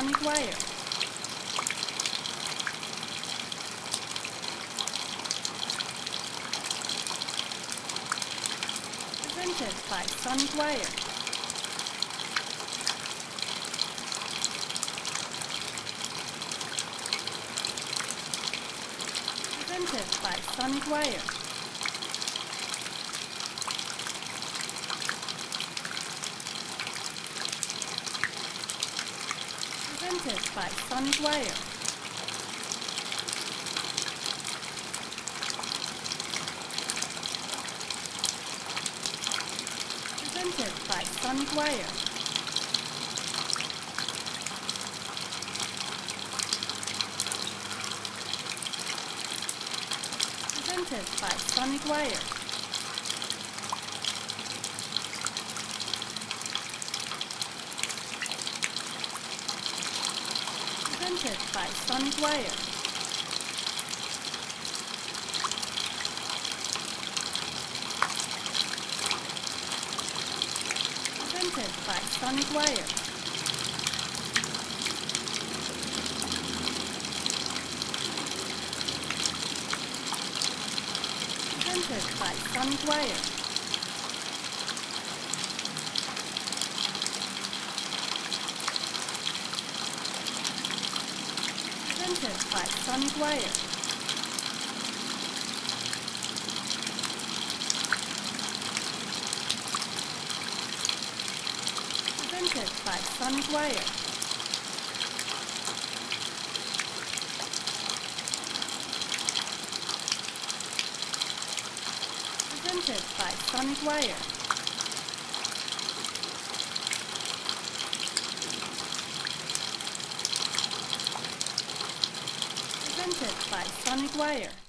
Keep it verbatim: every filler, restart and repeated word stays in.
Sonic Wire. Presented by Sonic Wire. Presented by Sonic Wire. Presented by Sonic Wire. Presented by Sonic Wire. Presented by Sonic Wire. Presented by Sonic Wire. Presented by Sonic Wire. Presented by Sonic Wire. Presented by Sonic Wire. Presented by Sonic Wire. Presented by Sonic Wire. Presented by Sonic Wire.